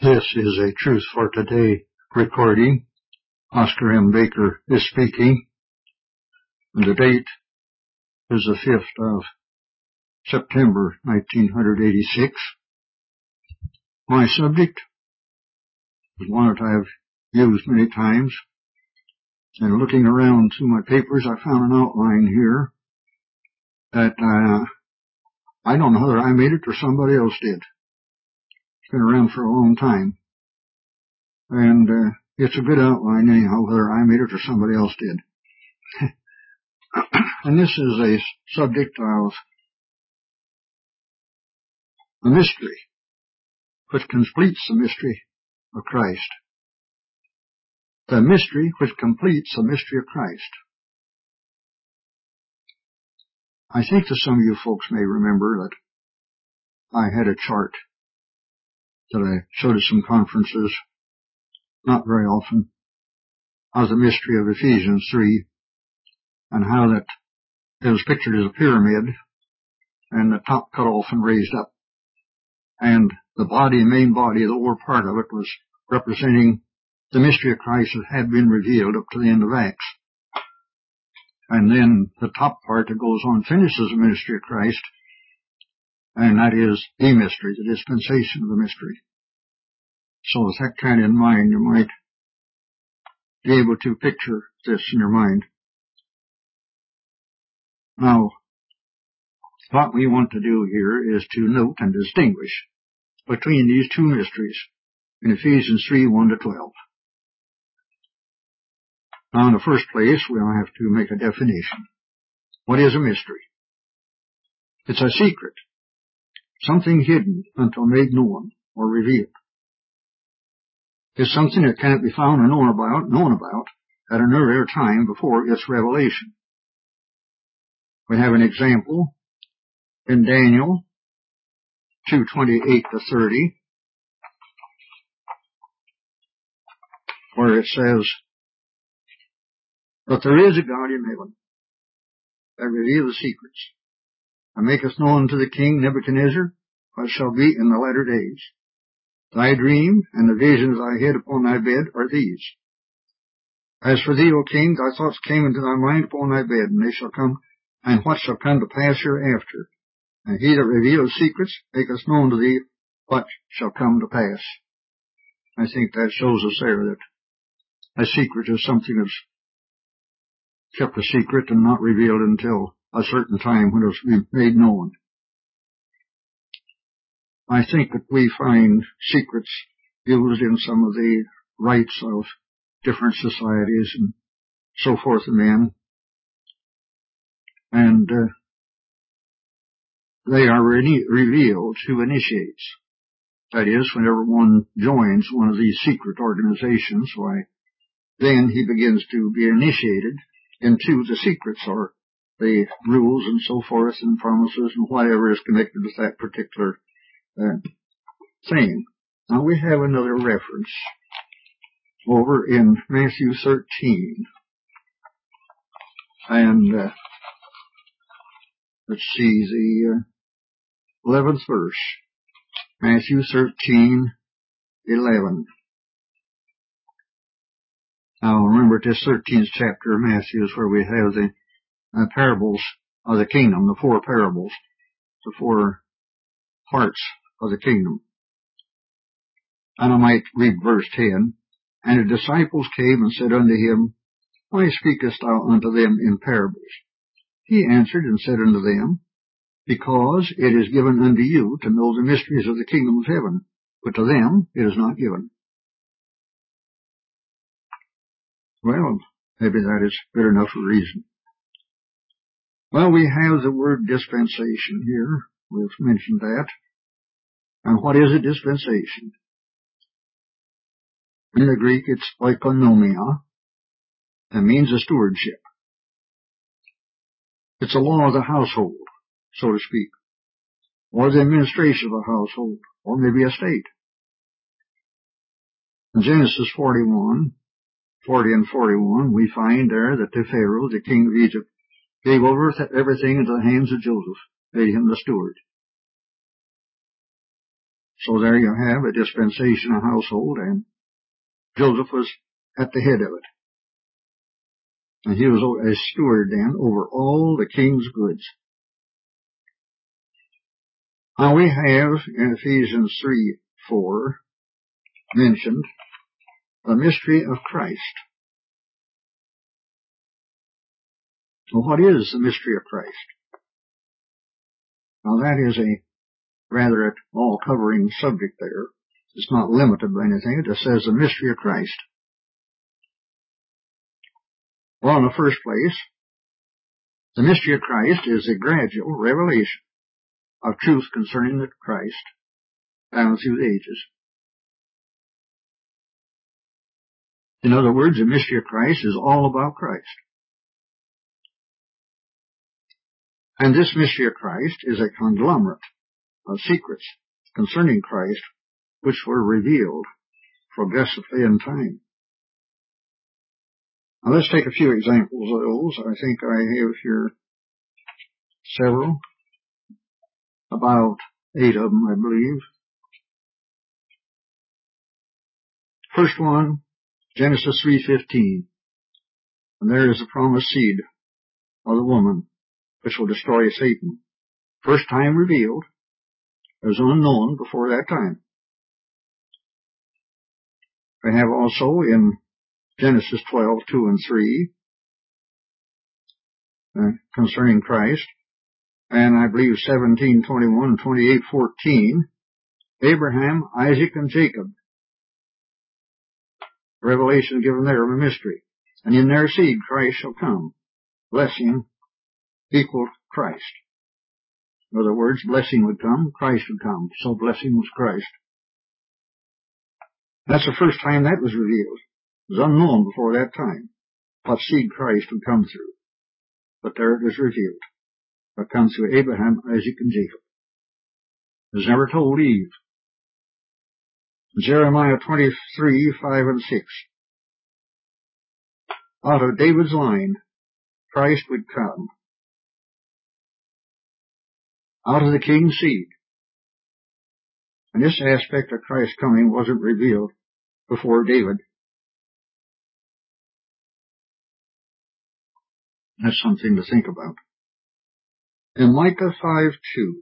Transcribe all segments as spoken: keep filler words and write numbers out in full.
This is a Truth for Today recording. Oscar M. Baker is speaking. And the date is the fifth of September, nineteen eighty-six. My subject is one that I've used many times. And looking around through my papers, I found an outline here that uh, I don't know whether I made it or somebody else did. Been around for a long time, and uh, it's a good outline anyhow, whether I made it or somebody else did. And this is a subject of the mystery, which completes the mystery of Christ. The mystery which completes the mystery of Christ. I think that some of you folks may remember that I had a chart that I showed at some conferences, not very often, of the mystery of Ephesians three, and how that it was pictured as a pyramid, and the top cut off and raised up. And the body, main body, the lower part of it was representing the mystery of Christ that had been revealed up to the end of Acts. And then the top part that goes on finishes the ministry of Christ, and that is the mystery, the dispensation of the mystery. So with that kind of in mind, you might be able to picture this in your mind. Now, what we want to do here is to note and distinguish between these two mysteries in Ephesians three, one to twelve. Now, in the first place, we'll have to make a definition. What is a mystery? It's a secret, something hidden until made known or revealed. It's something that cannot be found or known about, known about at an earlier time before its revelation. We have an example in Daniel two, twenty-eight to thirty, where it says, "But there is a God in heaven that reveals secrets, and maketh known to the king Nebuchadnezzar what shall be in the latter days. Thy dream and the visions I hid upon thy bed are these. As for thee, O king, thy thoughts came into thy mind upon thy bed, and they shall come, and what shall come to pass hereafter. And he that reveals secrets maketh known to thee what shall come to pass." I think that shows us there that a secret is something that's kept a secret and not revealed until a certain time when it's made known. I think that we find secrets used in some of the rites of different societies and so forth in men. And uh, they are re- revealed to initiates. That is, whenever one joins one of these secret organizations, why, then he begins to be initiated into the secrets or the rules and so forth and promises and whatever is connected with that particular uh, thing. Now we have another reference over in Matthew thirteen. And uh, let's see, the uh, eleventh verse. Matthew thirteen, eleven. Now remember, this thirteenth chapter of Matthew is where we have the uh, parables of the kingdom, the four parables, the four parts of the kingdom. And I might read verse ten. "And the disciples came and said unto him, Why speakest thou unto them in parables? He answered and said unto them, Because it is given unto you to know the mysteries of the kingdom of heaven, but to them it is not given." Well, maybe that is good enough a reason. Well, we have the word dispensation here. We've mentioned that. And what is a dispensation? In the Greek, it's oikonomia. That means a stewardship. It's a law of the household, so to speak, or the administration of a household, or maybe a state. In Genesis forty-one, forty and forty-one, we find there that the Pharaoh, the king of Egypt, gave over everything into the hands of Joseph, made him the steward. So there you have a dispensational household, and Joseph was at the head of it. And he was a steward then over all the king's goods. Now we have in Ephesians three four mentioned the mystery of Christ. Well, what is the mystery of Christ? Now that is a rather all-covering subject there. It's not limited by anything. It just says the mystery of Christ. Well, in the first place, the mystery of Christ is a gradual revelation of truth concerning the Christ down through the ages. In other words, the mystery of Christ is all about Christ. And this mystery of Christ is a conglomerate of secrets concerning Christ which were revealed progressively in time. Now let's take a few examples of those. I think I have here several, about eight of them, I believe. First one, Genesis three fifteen. And there is the promised seed of the woman, which will destroy Satan. First time revealed. It was unknown before that time. We have also in Genesis twelve two and three, uh, concerning Christ, and I believe seventeen twenty-one and twenty-eight fourteen, Abraham, Isaac, and Jacob. Revelation given there of a mystery. And in their seed Christ shall come. Blessing equal Christ. In other words, blessing would come, Christ would come. So blessing was Christ. That's the first time that was revealed. It was unknown before that time what seed Christ would come through. But there it is revealed. It comes through Abraham, Isaac, and Jacob. It was never told Eve. Jeremiah twenty-three five and six. Out of David's line, Christ would come. Out of the king's seed. And this aspect of Christ's coming wasn't revealed before David. That's something to think about. In Micah five two,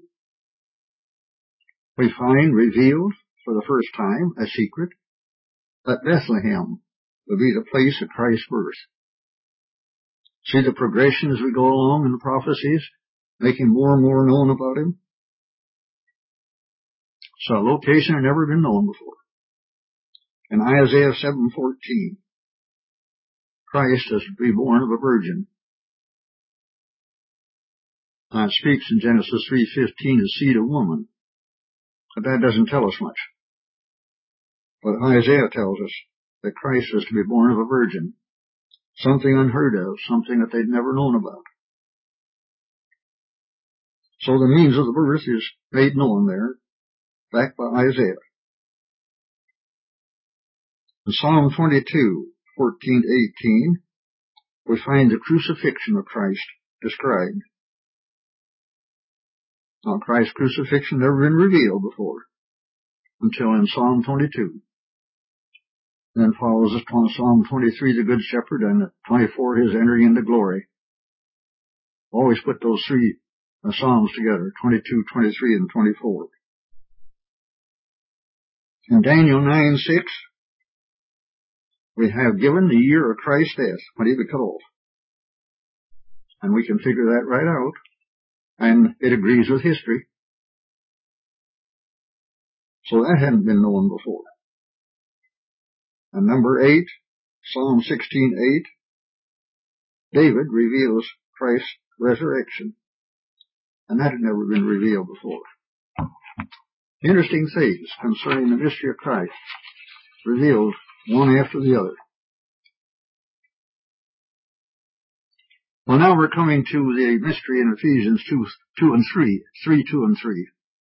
we find revealed for the first time a secret that Bethlehem will be the place of Christ's birth. See the progression as we go along in the prophecies, making more and more known about him. So a location had never been known before. In Isaiah seven fourteen, Christ is to be born of a virgin. Now it speaks in Genesis three fifteen, the seed of woman. But that doesn't tell us much. But Isaiah tells us that Christ is to be born of a virgin. Something unheard of, something that they'd never known about. So the means of the birth is made known there, back by Isaiah. In Psalm twenty-two, fourteen to eighteen, we find the crucifixion of Christ described. Now, Christ's crucifixion never been revealed before, until in Psalm twenty-two. Then follows Psalm twenty-three, the Good Shepherd, and twenty-four, his entering into glory. Always put those three uh, Psalms together, twenty-two, twenty-three, and twenty-four. In Daniel nine six, we have given the year of Christ's death, when he was cut off. And we can figure that right out. And it agrees with history. So that hadn't been known before. And number eight, Psalm sixteen eight, David reveals Christ's resurrection. And that had never been revealed before. Interesting things concerning the mystery of Christ, revealed one after the other. Well, now we're coming to the mystery in Ephesians two, two and three, three, two and three.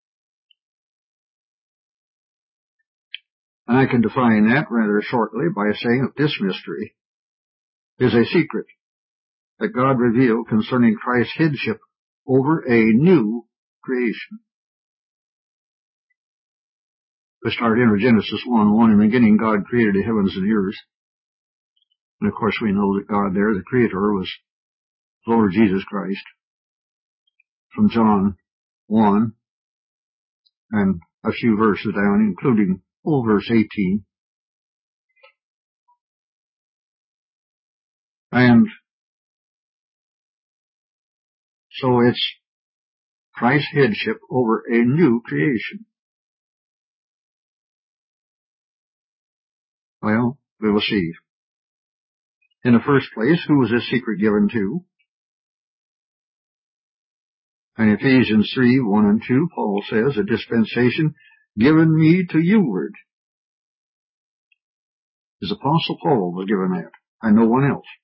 And I can define that rather shortly by saying that this mystery is a secret that God revealed concerning Christ's headship over a new creation. We start in Genesis one one. In the beginning, God created the heavens and the earth. And of course, we know that God there, the Creator, was Lord Jesus Christ. From John one and a few verses down, including oh, verse eighteen. And so it's Christ's headship over a new creation. Well, we will see. In the first place, who was this secret given to? In Ephesians three, one and two, Paul says, a dispensation given me to youward. His apostle Paul was given that, and no one else.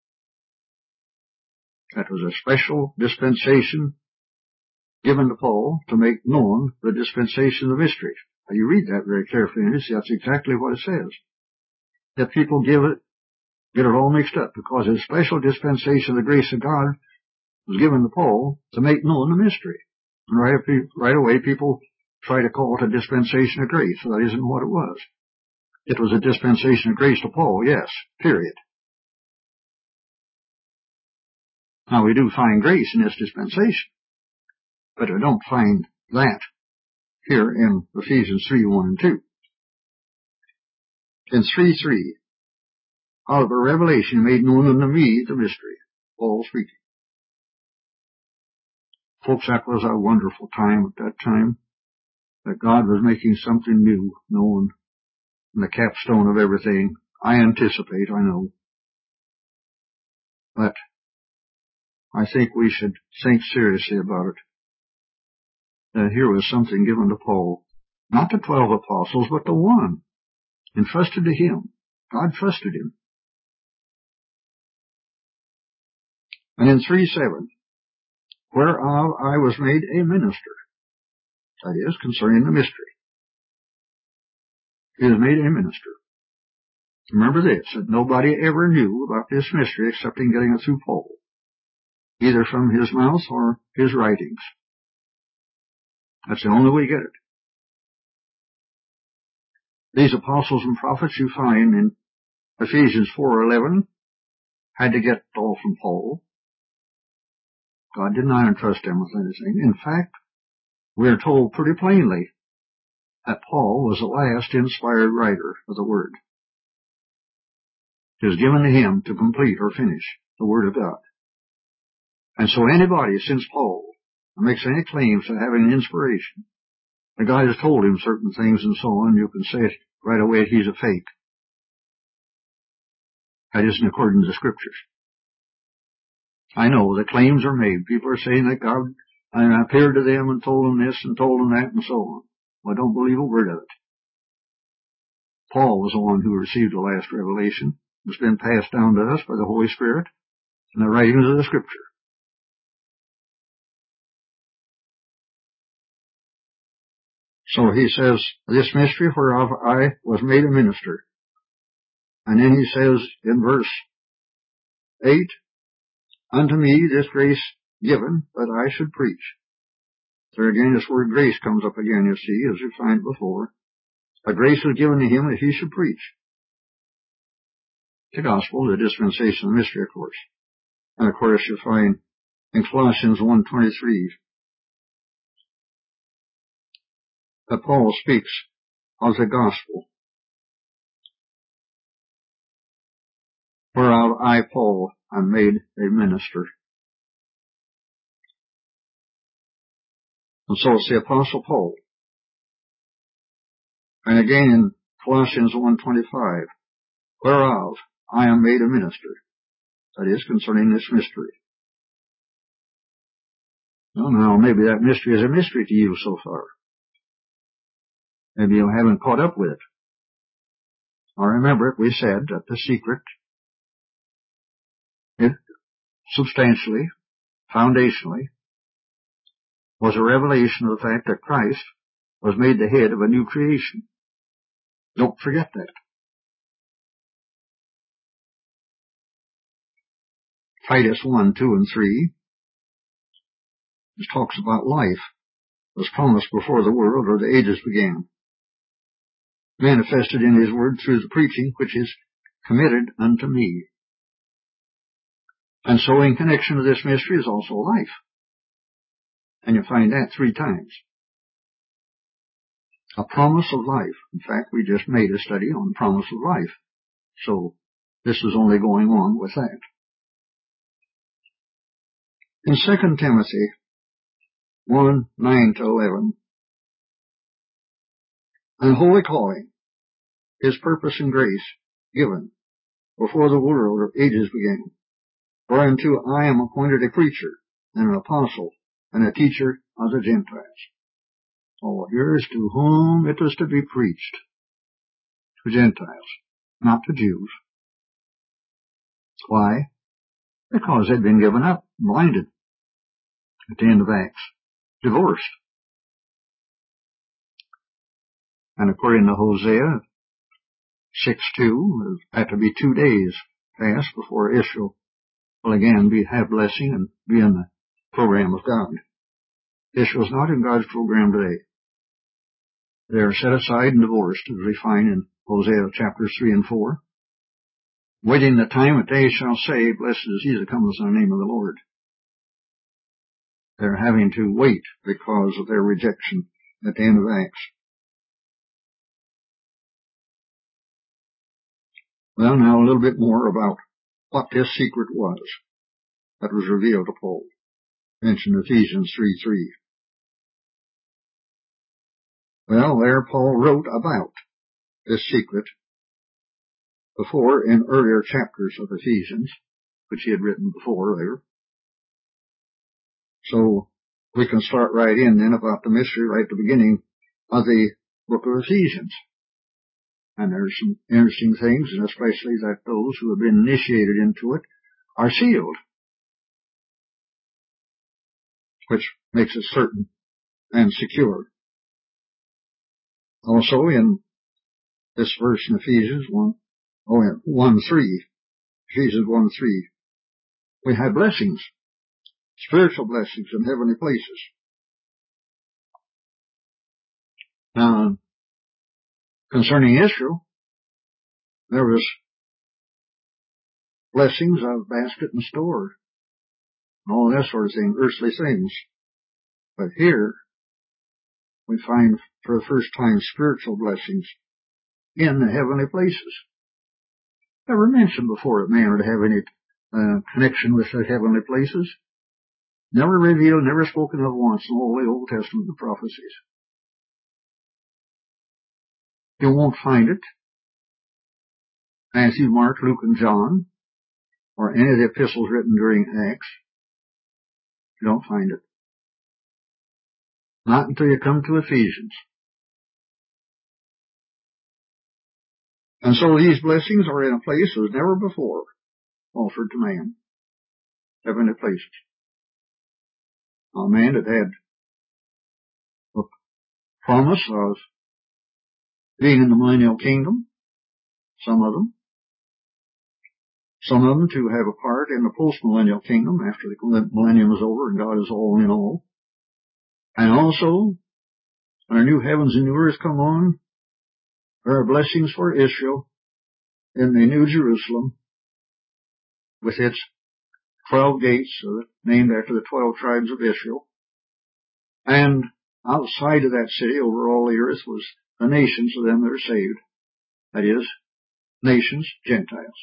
That was a special dispensation given to Paul to make known the dispensation of the mystery. Now you read that very carefully, and you see that's exactly what it says. That people give it, get it all mixed up, because a special dispensation of the grace of God was given to Paul to make known the mystery. And right, right away people try to call it a dispensation of grace. So that isn't what it was. It was a dispensation of grace to Paul, yes, period. Now we do find grace in this dispensation, but we don't find that here in Ephesians three, one and two. In three three, out of a revelation made known unto me the mystery, Paul speaking. Folks, that was a wonderful time at that time, that God was making something new known, and the capstone of everything. I anticipate, I know, but I think we should think seriously about it. That here was something given to Paul, not the twelve apostles, but the one, entrusted to him. God trusted him. And in three seven, whereof I was made a minister, that is, concerning the mystery. He was made a minister. Remember this, that nobody ever knew about this mystery except in getting it through Paul, either from his mouth or his writings. That's the only way you get it. These apostles and prophets you find in Ephesians four eleven had to get it all from Paul. God did not entrust them with anything. In fact, we are told pretty plainly that Paul was the last inspired writer of the Word. It was given to him to complete or finish the Word of God. And so anybody since Paul makes any claims to having an inspiration, the God has told him certain things and so on, you can say it right away, he's a fake. That isn't according to the Scriptures. I know the claims are made. People are saying that God appeared to them and told them this and told them that and so on. Well, I don't believe a word of it. Paul was the one who received the last revelation. It's been passed down to us by the Holy Spirit and the writings of the Scripture. So he says, this mystery whereof I was made a minister. And then he says in verse eight, unto me this grace given that I should preach. There again, this word grace comes up again, you see, as you find before. A grace was given to him that he should preach the gospel, the dispensation of mystery, of course. And of course, you find in Colossians one twenty-three that Paul speaks of the gospel, whereof I, Paul, am made a minister. And so it's the Apostle Paul. And again in Colossians one twenty-five, whereof I am made a minister. That is, concerning this mystery. Well, now, maybe that mystery is a mystery to you so far. Maybe you haven't caught up with it. Now remember, we said that the secret, it substantially, foundationally, was a revelation of the fact that Christ was made the head of a new creation. Don't forget that. Titus one, two, and three, this talks about life was promised before the world or the ages began. manifested in his word through the preaching which is committed unto me. And so in connection with this mystery is also life. And you find that three times. A promise of life. In fact, we just made a study on promise of life. So this is only going on with that. In Second Timothy one, nine to eleven, and holy calling, his purpose and grace given before the world or ages began, whereunto I am appointed a preacher and an apostle and a teacher of the Gentiles. Oh, here's to whom it was to be preached. To Gentiles, not to Jews. Why? Because they'd been given up, blinded, at the end of Acts, divorced. And according to Hosea six two, it had to be two days past before Israel will again be, have blessing and be in the program of God. Israel's not in God's program today. They are set aside and divorced, as we find in Hosea chapters three and four. Waiting the time that they shall say, blessed is he that cometh in the name of the Lord. They're having to wait because of their rejection at the end of Acts. Well, now a little bit more about what this secret was that was revealed to Paul. Mentioned Ephesians three three. Well, there Paul wrote about this secret before in earlier chapters of Ephesians, which he had written before there. So we can start right in then about the mystery right at the beginning of the book of Ephesians. And there's some interesting things, and especially that those who have been initiated into it are sealed, which makes it certain and secure. Also in this verse in Ephesians one, oh, yeah, one three, Ephesians one three, we have blessings, spiritual blessings in heavenly places. Now, concerning Israel, there was blessings of basket and store, all that sort of thing, earthly things. But here, we find for the first time spiritual blessings in the heavenly places. Never mentioned before that man would have any uh, connection with the heavenly places. Never revealed, never spoken of once in all the Old Testament prophecies. You won't find it. Matthew, Mark, Luke, and John, or any of the epistles written during Acts. You don't find it. Not until you come to Ephesians. And so these blessings are in a place that was never before offered to man. Heavenly places. A man that had a promise of being in the millennial kingdom, some of them. Some of them to have a part in the post-millennial kingdom after the millennium is over and God is all in all. And also, when our new heavens and new earth come on, there are blessings for Israel in the New Jerusalem with its twelve gates, named after the twelve tribes of Israel. And outside of that city, over all the earth, was the nations of them that are saved. That is, nations, Gentiles.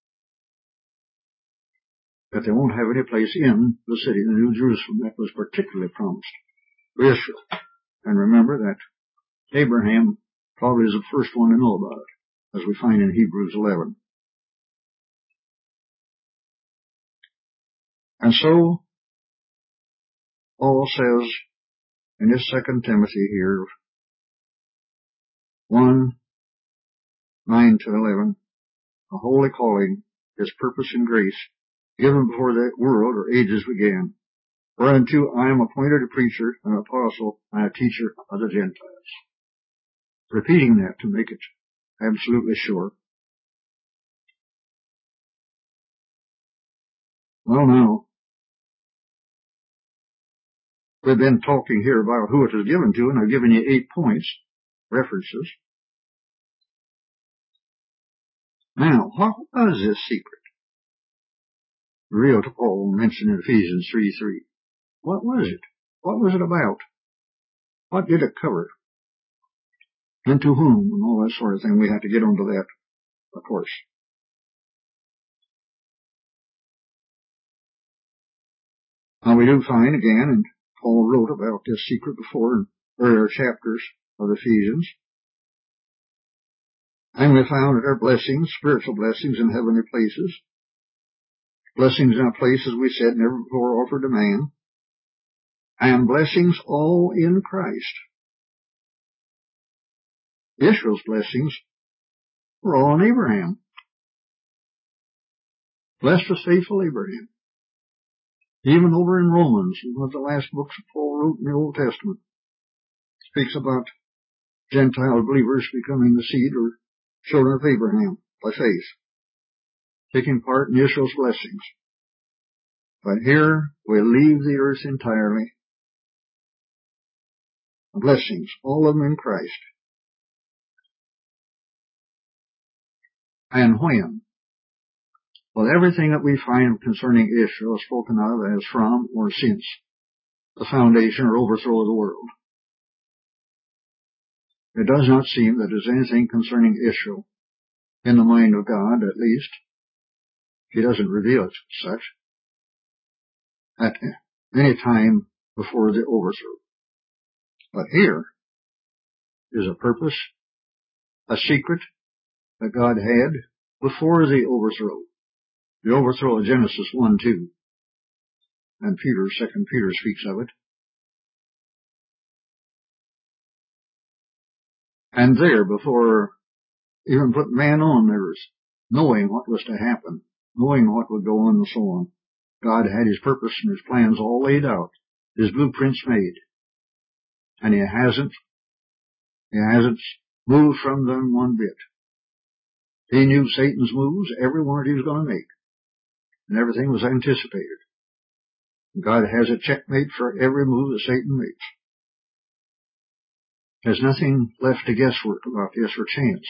But they won't have any place in the city, the New Jerusalem. That was particularly promised to Israel. And remember that Abraham probably is the first one to know about it, as we find in Hebrews eleven. And so, Paul says in his Second Timothy here, one, nine to eleven, a holy calling, his purpose and grace, given before the world or ages began, whereunto I am appointed a preacher, an apostle, and a teacher of the Gentiles. Repeating that to make it absolutely sure. Well, now, we've been talking here about who it is given to, and I've given you eight points, references. Now, what was this secret? Revealed to Paul, mentioned in Ephesians three three. What was it? What was it about? What did it cover? And to whom? And all that sort of thing. We have to get onto that, of course. Now we do find again, and Paul wrote about this secret before in earlier chapters of Ephesians. And we found that there are blessings, spiritual blessings in heavenly places. Blessings in a place, as we said, never before offered to man. And blessings all in Christ. Israel's blessings were all in Abraham. Blessed was faithful Abraham. Even over in Romans, one of the last books that Paul wrote in the Old Testament, speaks about Gentile believers becoming the seed or children of Abraham by faith, taking part in Israel's blessings. But here we leave the earth entirely. The blessings, all of them in Christ. And when? Well, everything that we find concerning Israel is spoken of as from or since the foundation or overthrow of the world. It does not seem that there's anything concerning Israel in the mind of God, at least. He doesn't reveal it as such at any time before the overthrow. But here is a purpose, a secret that God had before the overthrow. The overthrow of Genesis one two. And Peter, Second Peter speaks of it. And there, before even put man on the earth, knowing what was to happen, knowing what would go on and so on, God had his purpose and his plans all laid out, his blueprints made. And he hasn't, he hasn't moved from them one bit. He knew Satan's moves, every one that he was going to make. And everything was anticipated. God has a checkmate for every move that Satan makes. There's nothing left to guesswork about this or chance.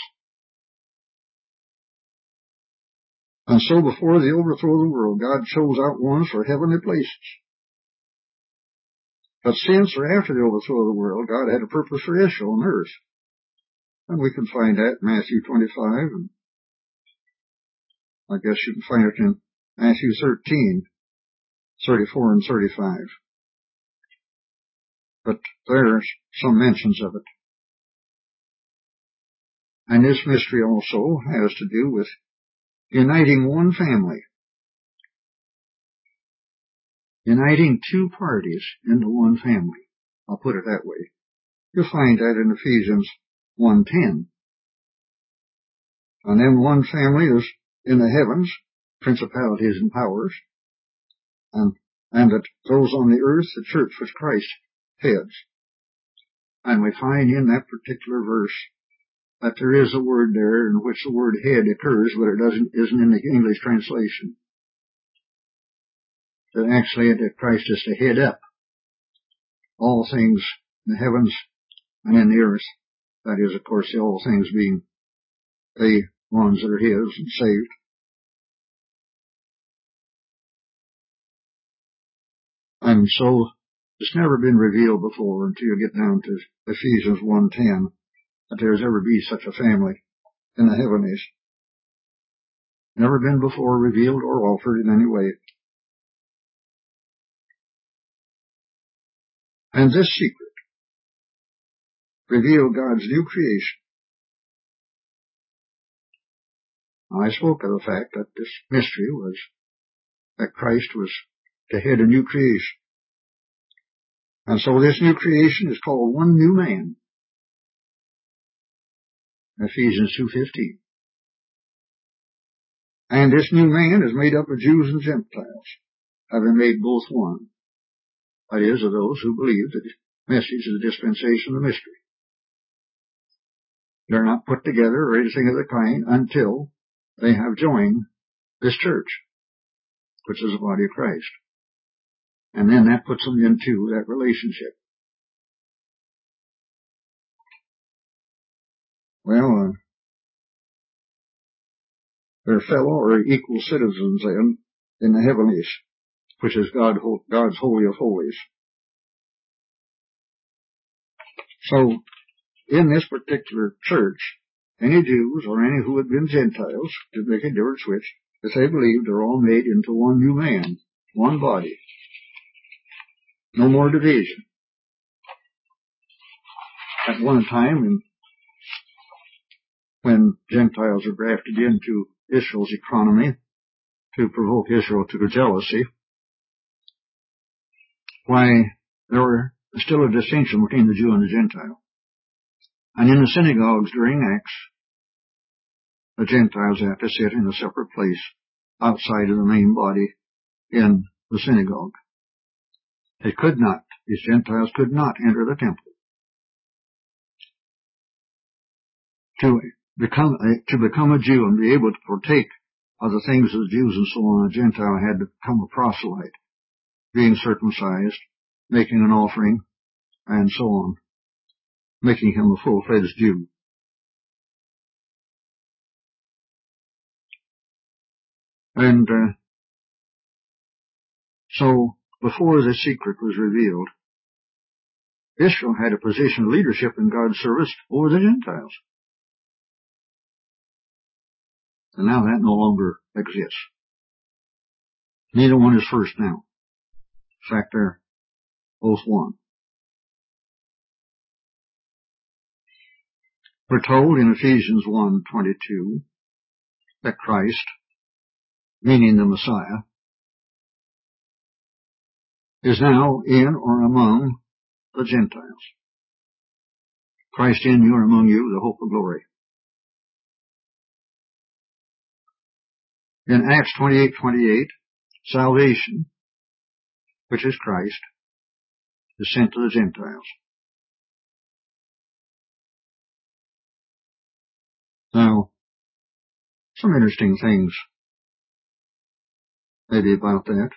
And so before the overthrow of the world, God chose out ones for heavenly places. But since or after the overthrow of the world, God had a purpose for Israel on earth. And we can find that in Matthew twenty-five, and I guess you can find it in Matthew thirteen, thirty-four and thirty-five. But there's some mentions of it. And this mystery also has to do with uniting one family. Uniting two parties into one family. I'll put it that way. You'll find that in Ephesians one ten. And then one family is in the heavens, principalities and powers, and, and that those on the earth, the church which Christ heads. And we find in that particular verse that there is a word there in which the word head occurs, but it doesn't, isn't in the English translation. That actually that Christ is to head up all things in the heavens and in the earth. That is, of course, the all things being the ones that are his and saved. And so it's never been revealed before until you get down to Ephesians one ten that there's ever be such a family in the heavenlies. Never been before revealed or offered in any way. And this secret revealed God's new creation. I spoke of the fact that this mystery was that Christ was to head a new creation. And so this new creation is called one new man. Ephesians two fifteen. And this new man is made up of Jews and Gentiles, having made both one. That is, of those who believe that the message is the dispensation of the mystery. They're not put together or anything of the kind until they have joined this church, which is the body of Christ. And then that puts them into that relationship. Well, uh, their fellow or equal citizens then in the heavenlies, which is God, God's Holy of Holies. So, in this particular church, any Jews or any who had been Gentiles, to make a difference which, if they believed, are all made into one new man, one body. No more division. At one time, when Gentiles are grafted into Israel's economy to provoke Israel to jealousy, why, there were still a distinction between the Jew and the Gentile. And in the synagogues during Acts, the Gentiles had to sit in a separate place outside of the main body in the synagogue. They could not, these Gentiles could not enter the temple. To become a, to become a Jew and be able to partake of the things of the Jews and so on, a Gentile had to become a proselyte, being circumcised, making an offering, and so on, making him a full-fledged Jew. And uh, so, before the secret was revealed, Israel had a position of leadership in God's service over the Gentiles. And now that no longer exists. Neither one is first now. In fact, they're both one. We're told in Ephesians one twenty-two that Christ, meaning the Messiah, is now in or among the Gentiles. Christ in you or among you, the hope of glory. In Acts twenty-eight twenty-eight, salvation, which is Christ, is sent to the Gentiles. Now, some interesting things maybe about that.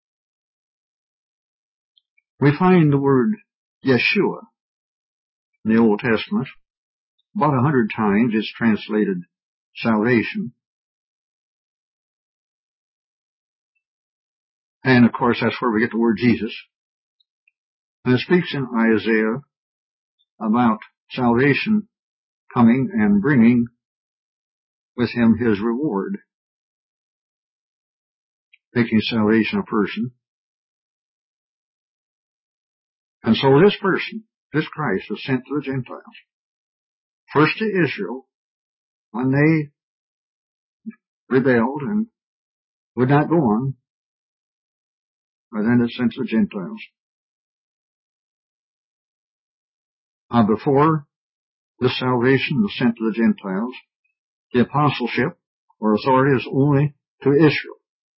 We find the word Yeshua in the Old Testament. About a hundred times it's translated salvation. And of course that's where we get the word Jesus. And it speaks in Isaiah about salvation coming and bringing with him his reward, making salvation a person. And so this person, this Christ, is sent to the Gentiles. First to Israel, when they rebelled and would not go on, and then it's sent to the Gentiles. Uh, before this salvation was sent to the Gentiles, the apostleship or authority is only to Israel,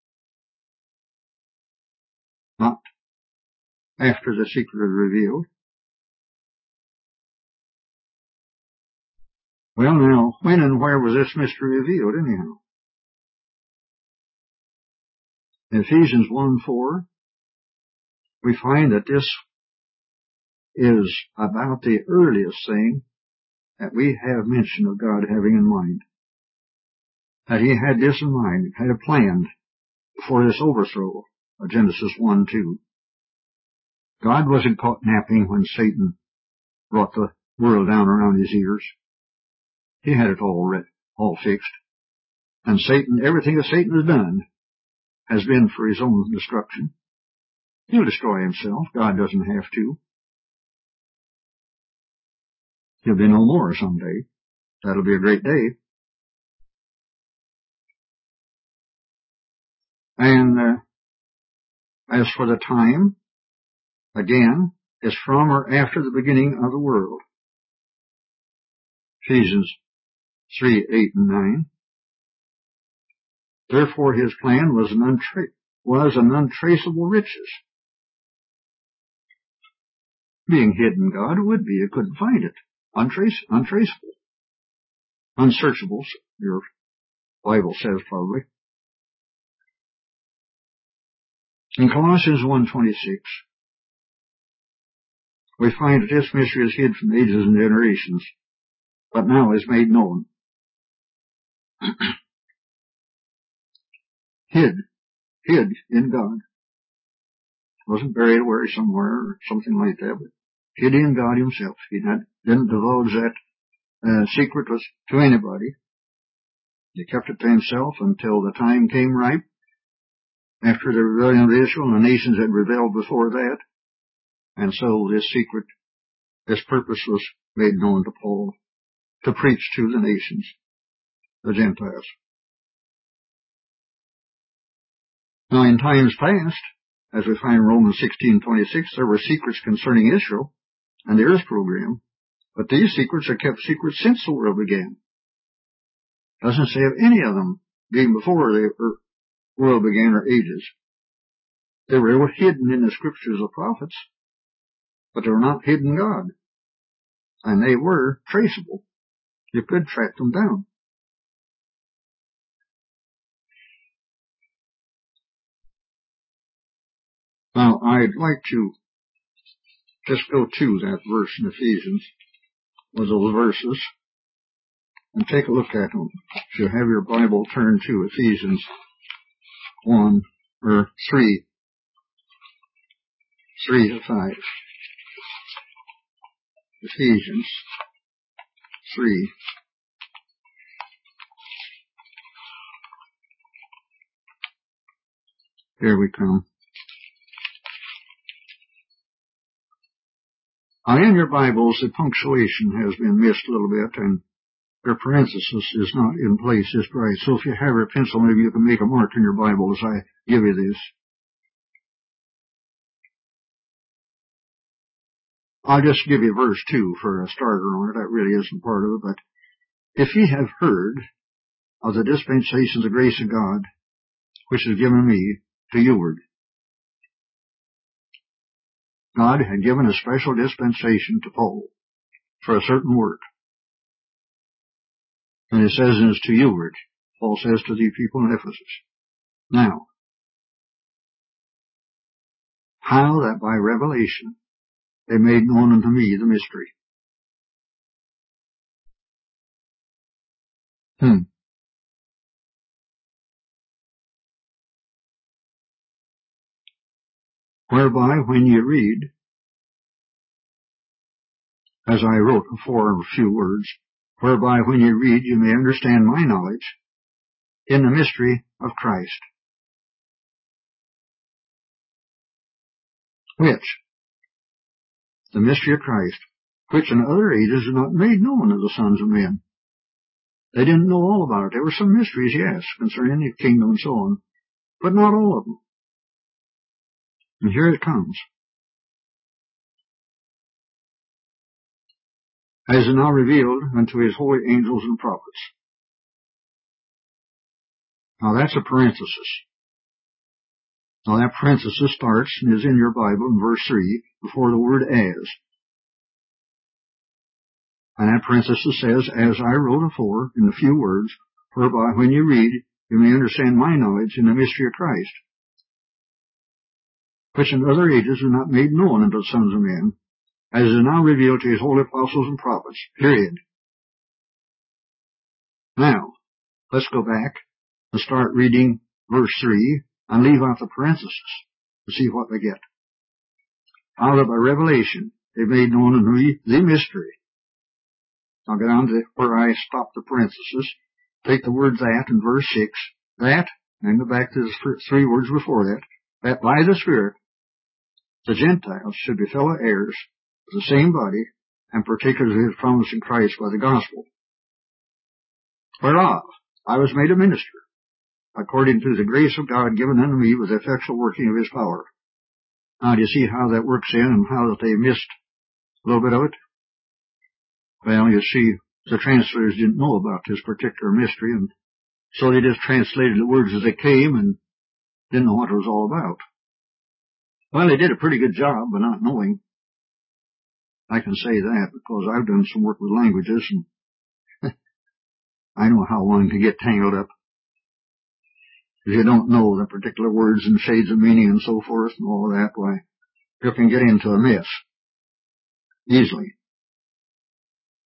not after the secret is revealed. Well, now, when and where was this mystery revealed, anyhow? In Ephesians one four, we find that this is about the earliest thing that we have mention of God having in mind. That he had this in mind, had a plan for this overthrow of Genesis one two. God wasn't caught napping when Satan brought the world down around his ears. He had it all read, all fixed. And Satan, everything that Satan has done has been for his own destruction. He'll destroy himself. God doesn't have to. He'll be no more someday. That'll be a great day. And uh, as for the time, again, it's from or after the beginning of the world. Ephesians three, eight, and nine. Therefore his plan was an, untra- was an untraceable riches. Being hidden, God would be. You couldn't find it. Untrace- untraceable. Unsearchable, your Bible says probably. In Colossians one twenty-six, we find that this mystery is hid from ages and generations, but now is made known. hid, hid in God. Wasn't buried away somewhere or something like that, but hid in God himself. He not, didn't divulge that uh, secret to anybody. He kept it to himself until the time came ripe. After the rebellion of Israel, the nations had rebelled before that. And so this secret, this purpose was made known to Paul to preach to the nations, the Gentiles. Now in times past, as we find in Romans sixteen twenty-six, there were secrets concerning Israel and the earth program, but these secrets are kept secret since the world began. Doesn't say of any of them being before the world began or ages. They were hidden in the scriptures of prophets, but they were not hidden in God. And they were traceable. You could track them down. Now, I'd like to just go to that verse in Ephesians, or those verses, and take a look at them. If you have your Bible, turn to Ephesians one, or three, three to five. Ephesians three. Here we come. Now, in your Bibles, the punctuation has been missed a little bit, and your parenthesis is not in place just right. So if you have your pencil, maybe you can make a mark in your Bible as I give you this. I'll just give you verse two for a starter on it. That really isn't part of it, but if ye have heard of the dispensations of the grace of God, which is given me to youward. God had given a special dispensation to Paul for a certain work. And it says it's to youward. Paul says to the people in Ephesus. Now, how that by revelation they made known unto me the mystery. Hmm. Whereby when ye read, as I wrote before a few words, whereby when ye read you may understand my knowledge in the mystery of Christ, which, the mystery of Christ, which in other ages are not made known of the sons of men. They didn't know all about it. There were some mysteries, yes, concerning the kingdom and so on, but not all of them. And here it comes. As is now revealed unto his holy angels and prophets. Now that's a parenthesis. Now that parenthesis starts and is in your Bible in verse three before the word as. And that parenthesis says, as I wrote afore in the few words, whereby when you read, you may understand my knowledge in the mystery of Christ, which in other ages are not made known unto the sons of men, as is now revealed to his holy apostles and prophets. Period. Now, let's go back and start reading verse three and leave out the parenthesis to see what we get. Out of a revelation, they made known unto me the mystery. I'll get on to where I stopped the parenthesis. Take the word that in verse six, that, and go back to the three words before that, that by the Spirit, the Gentiles should be fellow heirs of the same body and partakers of his promise in Christ by the gospel. Whereof I was made a minister, according to the grace of God given unto me with the effectual working of his power. Now, do you see how that works in and how that they missed a little bit of it? Well, you see, the translators didn't know about this particular mystery, and so they just translated the words as they came and didn't know what it was all about. Well, they did a pretty good job by not knowing. I can say that because I've done some work with languages, and I know how one can get tangled up. If you don't know the particular words and shades of meaning and so forth and all of that, why, you can get into a mess easily.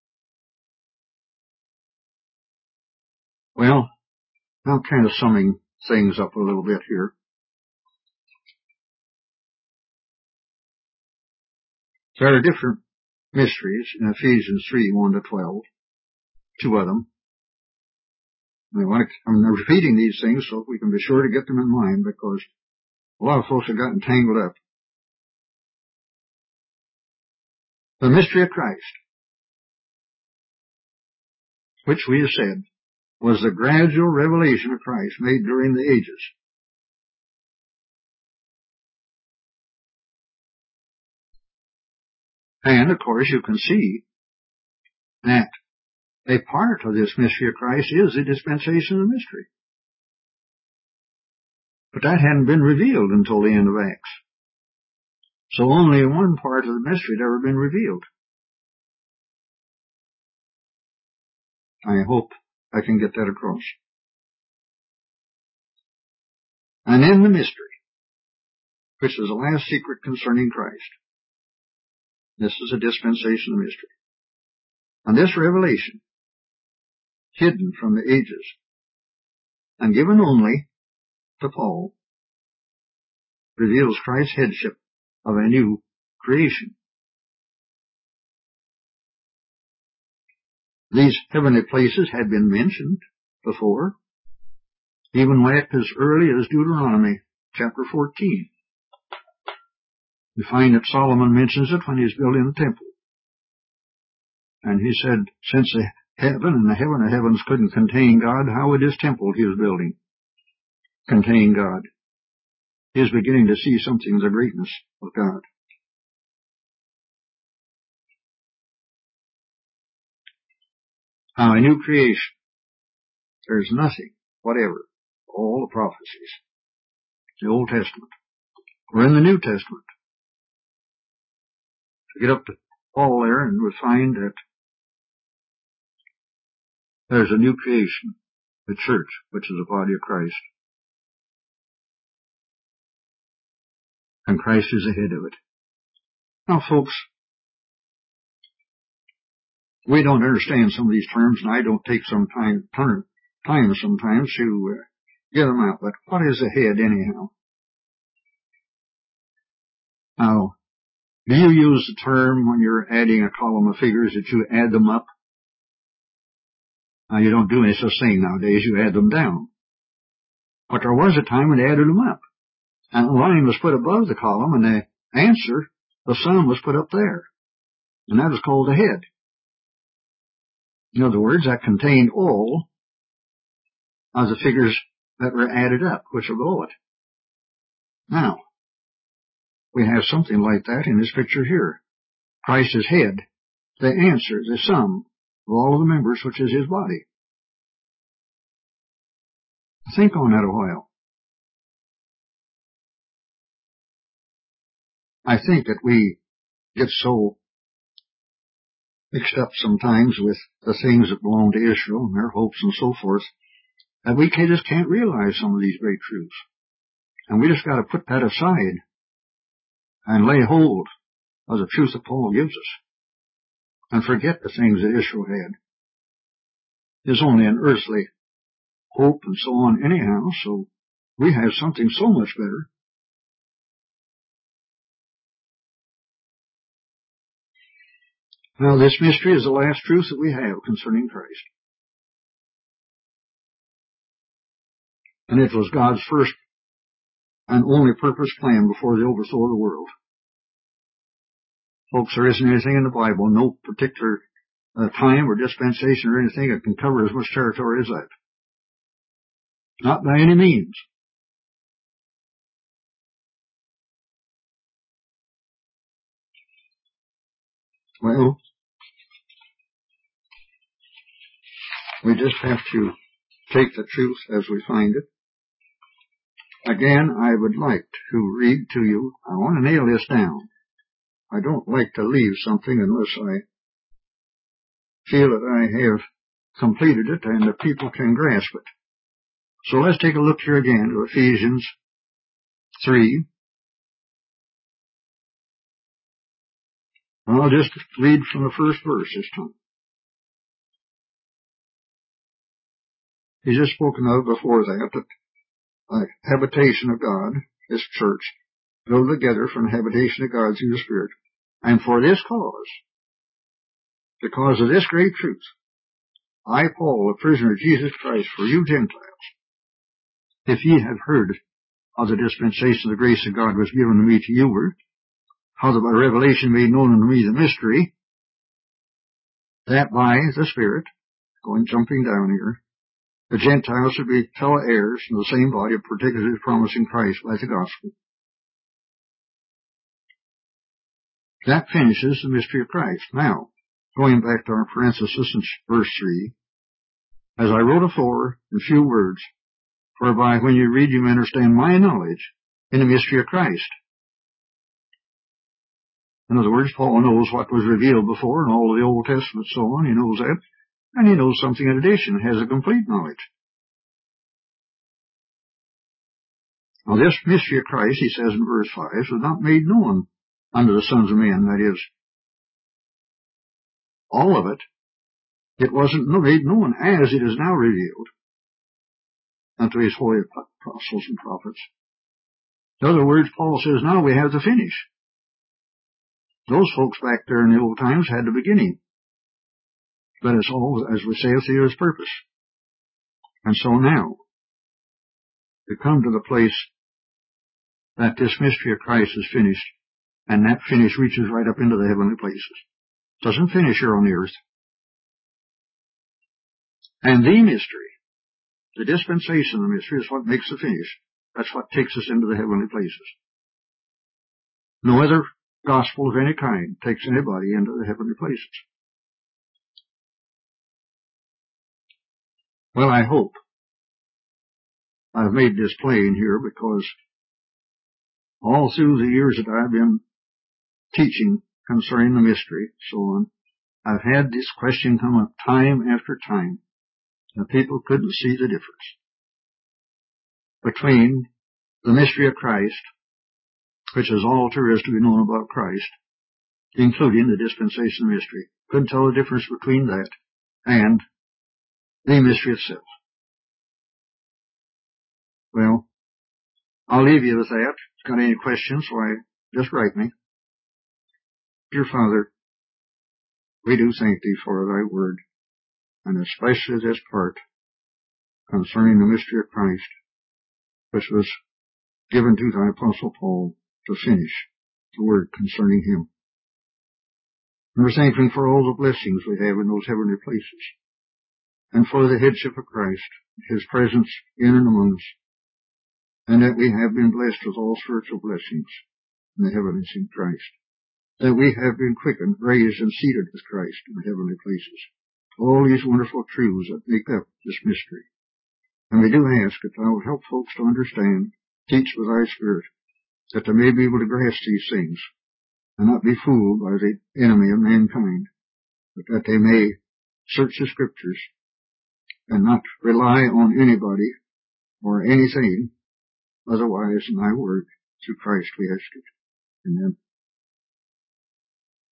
Well, now kind of summing things up a little bit here. There are different mysteries in Ephesians three, one to twelve. Two of them. I want to, I'm repeating these things so we can be sure to get them in mind, because a lot of folks have gotten tangled up. The mystery of Christ, which we have said was the gradual revelation of Christ made during the ages. And, of course, you can see that a part of this mystery of Christ is the dispensation of the mystery. But that hadn't been revealed until the end of Acts. So only one part of the mystery had ever been revealed. I hope I can get that across. And in the mystery, which is the last secret concerning Christ, this is a dispensation of mystery. And this revelation, hidden from the ages, and given only to Paul, reveals Christ's headship of a new creation. These heavenly places had been mentioned before, even back as early as Deuteronomy chapter fourteen. We find that Solomon mentions it when he's building the temple. And he said, since the heaven and the heaven of heavens couldn't contain God, how would this temple he was building contain God? He is beginning to see something of the greatness of God. Now, a new creation. There's nothing whatever. All the prophecies. The Old Testament. We're in the New Testament. To get up to Paul there, and we find that there's a new creation, the church, which is the body of Christ. And Christ is the head of it. Now, folks, we don't understand some of these terms, and I don't take some time, time sometimes to uh, get them out. But what is the head, anyhow? Now, do you use the term when you're adding a column of figures that you add them up? Now, you don't do any such thing nowadays. You add them down. But there was a time when they added them up. And a line was put above the column, and the answer, the sum, was put up there. And that is called the head. In other words, that contained all of the figures that were added up, which are below it. Now, we have something like that in this picture here. Christ is head, the answer, the sum of all of the members, which is his body. Think on that a while. I think that we get so mixed up sometimes with the things that belong to Israel and their hopes and so forth, that we just can't realize some of these great truths. And we just got to put that aside and lay hold of the truth that Paul gives us and forget the things that Israel had. There's only an earthly hope and so on anyhow, so we have something so much better. Now, this mystery is the last truth that we have concerning Christ. And it was God's first and only purpose plan before the overthrow of the world. Folks, there isn't anything in the Bible, no particular uh, time or dispensation or anything that can cover as much territory as that. Not by any means. Well, we just have to take the truth as we find it. Again, I would like to read to you. I want to nail this down. I don't like to leave something unless I feel that I have completed it and the people can grasp it. So let's take a look here again to Ephesians three. I'll just read from the first verse this time. He's just spoken of before that, that the habitation of God, this church, go together from the habitation of God through the Spirit. And for this cause, because of this great truth, I, Paul, a prisoner of Jesus Christ, for you Gentiles, if ye have heard of the dispensation of the grace of God was given to me to you, how that by revelation made known unto me the mystery, that by the Spirit, going jumping down here, the Gentiles should be fellow heirs in the same body of partakers of promising Christ by the gospel. That finishes the mystery of Christ. Now, going back to our parenthesis in verse three, as I wrote afore in few words, whereby when you read you may understand my knowledge in the mystery of Christ. In other words, Paul knows what was revealed before in all of the Old Testament, so on. He knows that. And he knows something in addition, has a complete knowledge. Now this mystery of Christ, he says in verse five, was not made known unto the sons of men. That is, all of it, it wasn't made known as it is now revealed unto his holy apostles and prophets. In other words, Paul says, now we have the finish. Those folks back there in the old times had the beginning. But it's all, as we say, to his purpose. And so now, to come to the place that this mystery of Christ is finished, and that finish reaches right up into the heavenly places. Doesn't finish here on the earth. And the mystery, the dispensation of the mystery, is what makes the finish. That's what takes us into the heavenly places. No other gospel of any kind takes anybody into the heavenly places. Well, I hope I've made this plain here, because all through the years that I've been teaching concerning the mystery, so on, I've had this question come up time after time, and people couldn't see the difference between the mystery of Christ, which is all there is to be known about Christ, including the dispensation mystery. Couldn't tell the difference between that and the mystery itself. Well, I'll leave you with that. If you've got any questions, why, just write me. Dear Father, we do thank Thee for Thy word, and especially this part concerning the mystery of Christ, which was given to Thy Apostle Paul to finish the word concerning Him. And we're thankful for all the blessings we have in those heavenly places, and for the headship of Christ, His presence in and among us, and that we have been blessed with all spiritual blessings in the heavens in Christ, that we have been quickened, raised, and seated with Christ in the heavenly places. All these wonderful truths that make up this mystery. And we do ask that Thou will help folks to understand, teach with Thy Spirit, that they may be able to grasp these things, and not be fooled by the enemy of mankind, but that they may search the Scriptures, and not rely on anybody or anything otherwise than Thy word. Through Christ we ask it. Amen.